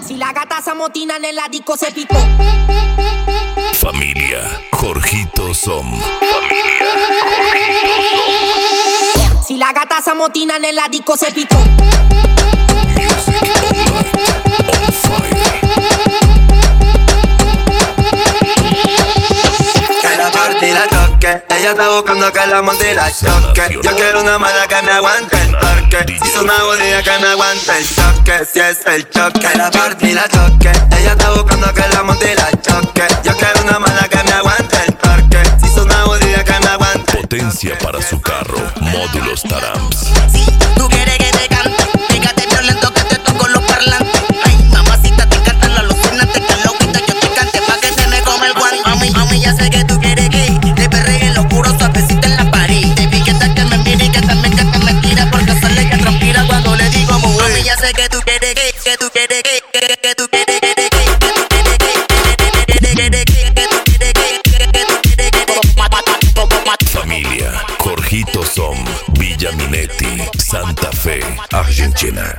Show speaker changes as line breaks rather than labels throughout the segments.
Si la gata se amotinan en la disco se picó.
Familia Jorgito Som. Familia Jorgito Som.
Si la gata se amotinan en la disco se picó.
Music online, on fire.
Que la parte y la toque. Ella está buscando que la monte y la choque. Yo quiero una mala que me aguante el torque. Si es una bodega que me aguante el choque. Si es el choque. Que la parte y la toque. Ella está buscando que la monte y la choque. Yo quiero una mala que me aguante el torque. Si es una bodega que me aguante.
Potencia para su carro. Módulos Taramps.
Si tú quieres que te cante, fíjate violento que te toco los parlantes. Ay, mamacita, te encantan los alucinantes. Que loquito yo te cante pa' que se me come el guante. Mami, ya sé que tú quieres que te perregue en lo puro, suavecita en la pared. Te vi que me mire y que también que te me tira. Porque sale ella transpira cuando le digo muy. Mami, ya sé que tú quieres que tú quieres que tú quieres
Familia Jorgito Som. Villa Minetti, Santa Fe, Argentina.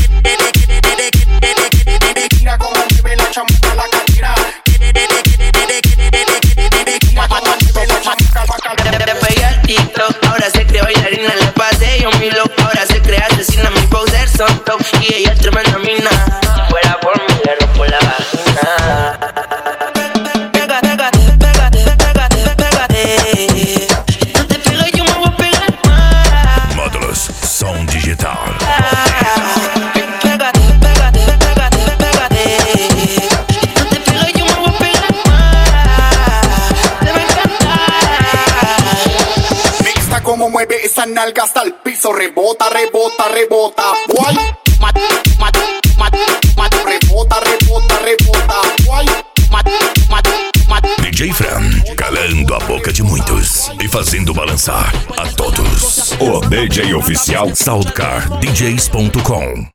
Mira cómo mueve la chamuca la cartera.
Te pegué al TikTok, ahora se cree bailarina, le pasé yo mi look. Ahora se cree asesina, mi poser son top. Y ella es tremenda mina, si fuera por mí le rompo la vagina. Pégate. No te pegues, yo me voy a pegar más.
Módulos Sound Digital.
Pégate. No te pegues, yo me voy a pegar más. Te va a encantar.
Mixta como mueve esa nalga hasta el piso. Rebota. Guay. Rebota. Guay.
DJ Fran, calando a boca de muitos e fazendo balançar a todos. O DJ oficial SoundCardDJs.com.